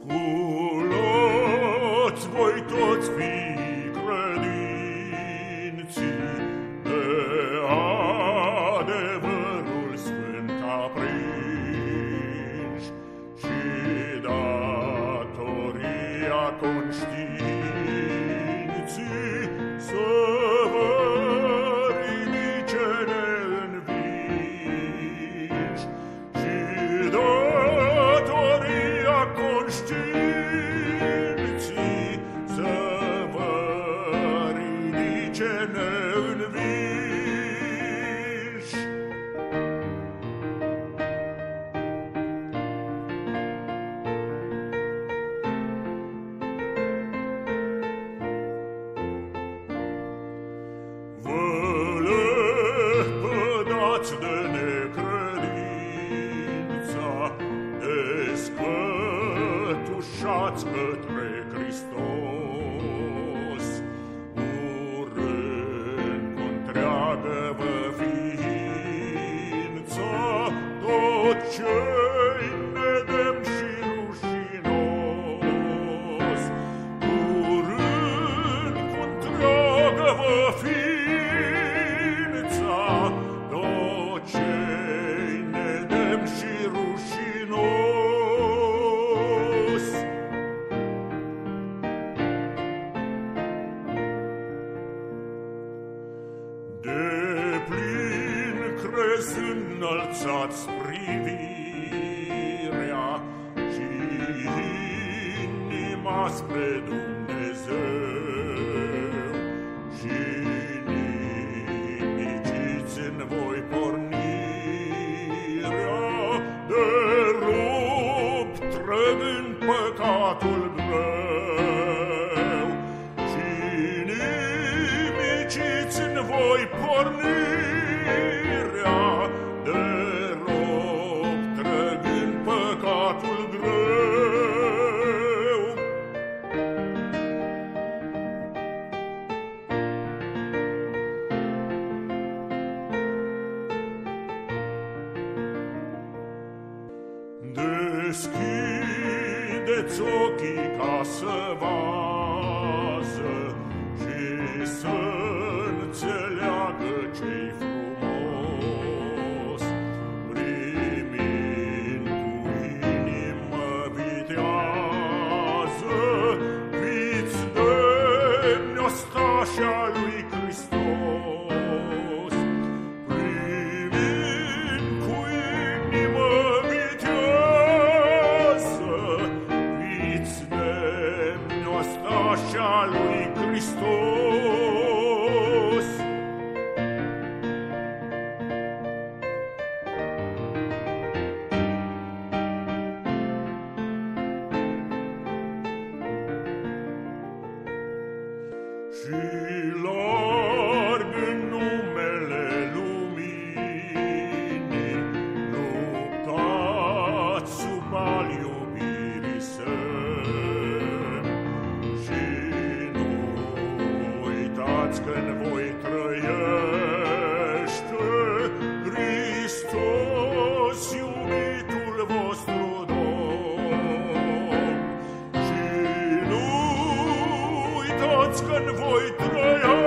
Sculați voi toți fii credinții de adevărul sfânt aprinși și datoria conștiinții să vă ridice neînvinși și datoria conștiinții să vă ridice neînvinși. Vă lepădați de necredința, descătușați către Hristos, urând cu întreagă vă ființă tot ce-i nedemn și rușinos, urând cu întreagă vă ființa tot ce-i nedemn și rușinos. Deplin crezând înălțați privirea și inima spre Dumnezeu și nimiciți în voi pornirea de rupt trăgând păcatul greu și nimiciți în voi pornirea de rupt trăgând păcatul greu. Deschideți ochii ca să vadă și să înțeleagă ce-i frumos, primind cu inimă vitează, fiți demni ostași ai lui Hristos, primind cu inimă vitează, fiți demni ostași ai lui Hristos. Și larg în numele luminii, luptați sub al iubirii semn și nu uitați că în voi trăiește Hristos, iubitul vostru Domn, și nu uitați că în voi trăiește